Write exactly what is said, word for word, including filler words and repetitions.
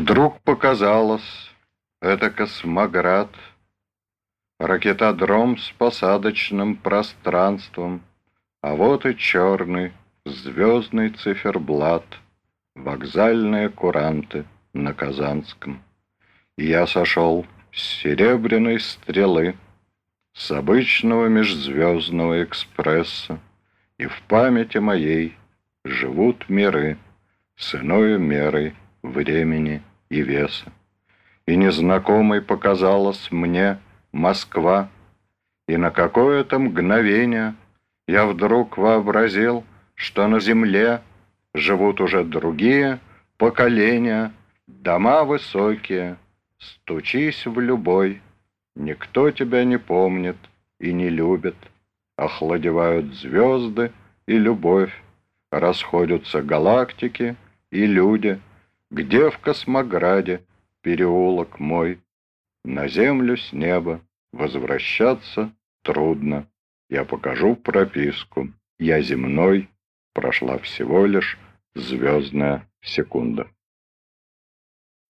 Вдруг показалось, это космоград, ракетодром с посадочным пространством, а вот и черный звездный циферблат, вокзальные куранты на Казанском. И я сошел с серебряной стрелы, с обычного межзвездного экспресса, и в памяти моей живут миры с иною мерой времени и веса. И незнакомой показалась мне Москва, и на какое-то мгновение я вдруг вообразил, что на земле живут уже другие поколения, дома высокие, стучись в любой, никто тебя не помнит и не любит, охладевают звезды и любовь, расходятся галактики и люди. Где в космограде переулок мой? На землю с неба возвращаться трудно. Я покажу прописку. Я земной, прошла всего лишь звездная секунда.